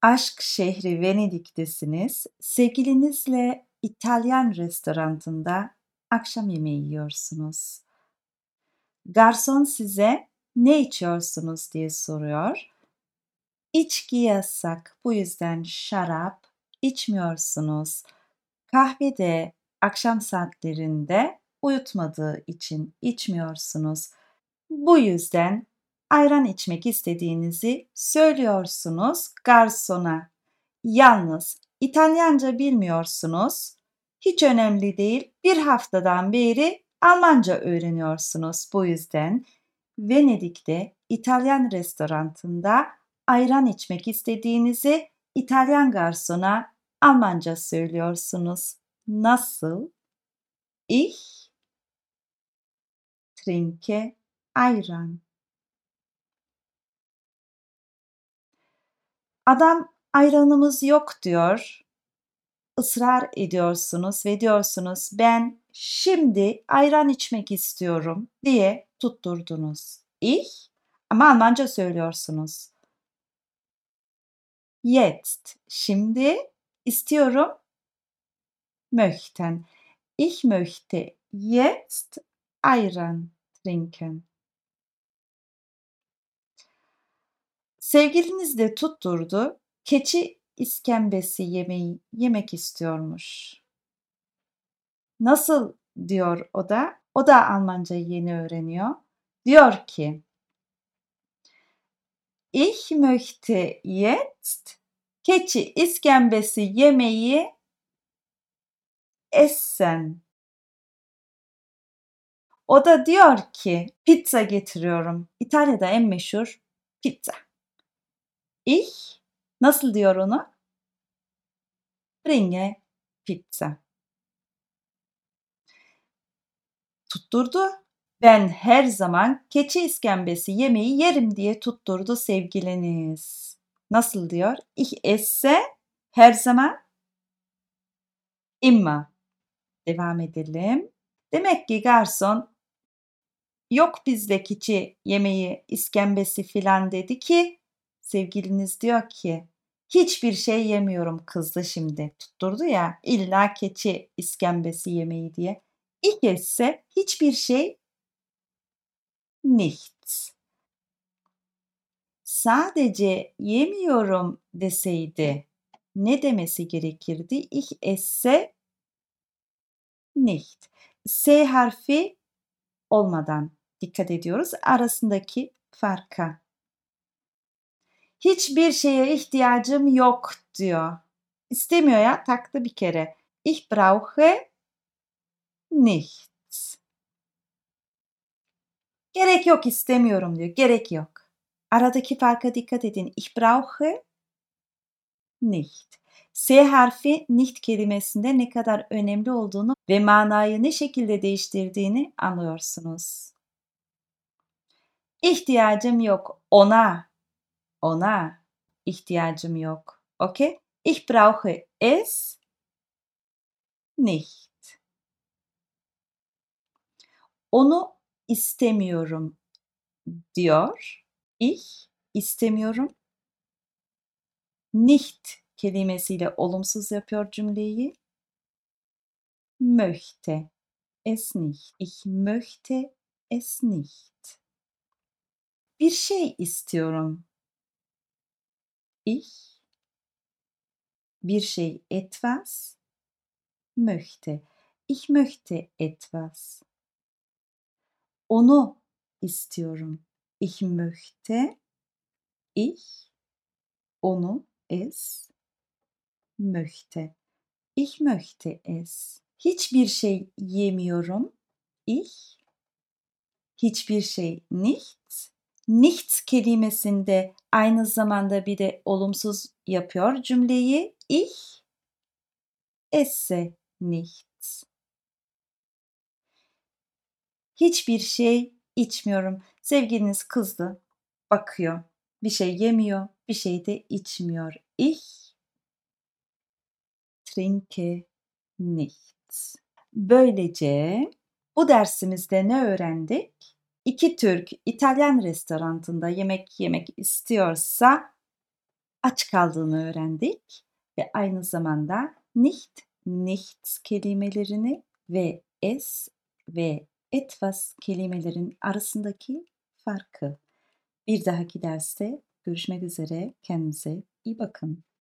Aşk şehri Venedik'tesiniz. Sevgilinizle İtalyan restoranında akşam yemeği yiyorsunuz. Garson size ne içiyorsunuz diye soruyor. İçki yasak, bu yüzden şarap içmiyorsunuz. Kahve de akşam saatlerinde uyutmadığı için içmiyorsunuz. Bu yüzden ayran içmek istediğinizi söylüyorsunuz garsona. Yalnız İtalyanca bilmiyorsunuz. Hiç önemli değil. Bir haftadan beri Almanca öğreniyorsunuz. Bu yüzden Venedik'te İtalyan restoranında ayran içmek istediğinizi İtalyan garsona Almanca söylüyorsunuz. Nasıl? Ich trinke ayran. Adam ayranımız yok diyor. Israr ediyorsunuz ve diyorsunuz ben şimdi ayran içmek istiyorum diye tutturdunuz. Ich ama Almanca söylüyorsunuz. Jetzt şimdi istiyorum möchten. Ich möchte jetzt ayran trinken. Sevgiliniz de tutturdu. Keçi iskembesi yemeği yemek istiyormuş. Nasıl diyor o da? O da Almancayı yeni öğreniyor. Diyor ki, Ich möchte jetzt keçi iskembesi yemeği essen. O da diyor ki, pizza getiriyorum. İtalya'da en meşhur pizza. Ich, nasıl diyor onu? Bringe pizza. Tutturdu. Ben her zaman keçi iskembesi yemeği yerim diye tutturdu sevgiliniz. Nasıl diyor? Ich esse her zaman immer. Devam edelim. Demek ki garson yok bizde keçi yemeği iskembesi filan dedi ki sevgiliniz diyor ki hiçbir şey yemiyorum kızdı şimdi. Tutturdu ya illa keçi iskembesi yemeği diye. Ich esse hiçbir şey nichts. Sadece yemiyorum deseydi ne demesi gerekirdi? Ich esse nicht. S harfi olmadan dikkat ediyoruz arasındaki farka. Hiçbir şeye ihtiyacım yok diyor. İstemiyor ya taktı bir kere. Ich brauche nichts. Gerek yok istemiyorum diyor. Gerek yok. Aradaki farka dikkat edin. Ich brauche nicht. S harfi nicht kelimesinde ne kadar önemli olduğunu ve manayı ne şekilde değiştirdiğini anlıyorsunuz. İhtiyacım yok ona ihtiyacım yok. Okay? Ich brauche es nicht. Onu istemiyorum diyor. Ich istemiyorum. Nicht kelimesiyle olumsuz yapıyor cümleyi. Möchte es nicht. Ich möchte es nicht. Bir şey istiyorum. Ich bir şey etwas möchte. Ich möchte etwas. Onu istiyorum. Ich möchte onu es möchte. Ich möchte es. Hiçbir şey yemiyorum. Ich hiçbir şey nichts. Nichts kelimesinde aynı zamanda bir de olumsuz yapıyor cümleyi. Ich esse nichts. Hiçbir şey içmiyorum. Sevgiliniz kızdı. Bakıyor. Bir şey yemiyor, bir şey de içmiyor. Ich trinke nichts. Böylece bu dersimizde ne öğrendik? İki Türk İtalyan restoranında yemek yemek istiyorsa aç kaldığını öğrendik ve aynı zamanda nicht, nichts kelimelerini ve es ve etwas kelimelerin arasındaki farkı. Bir dahaki derste görüşmek üzere. Kendinize iyi bakın.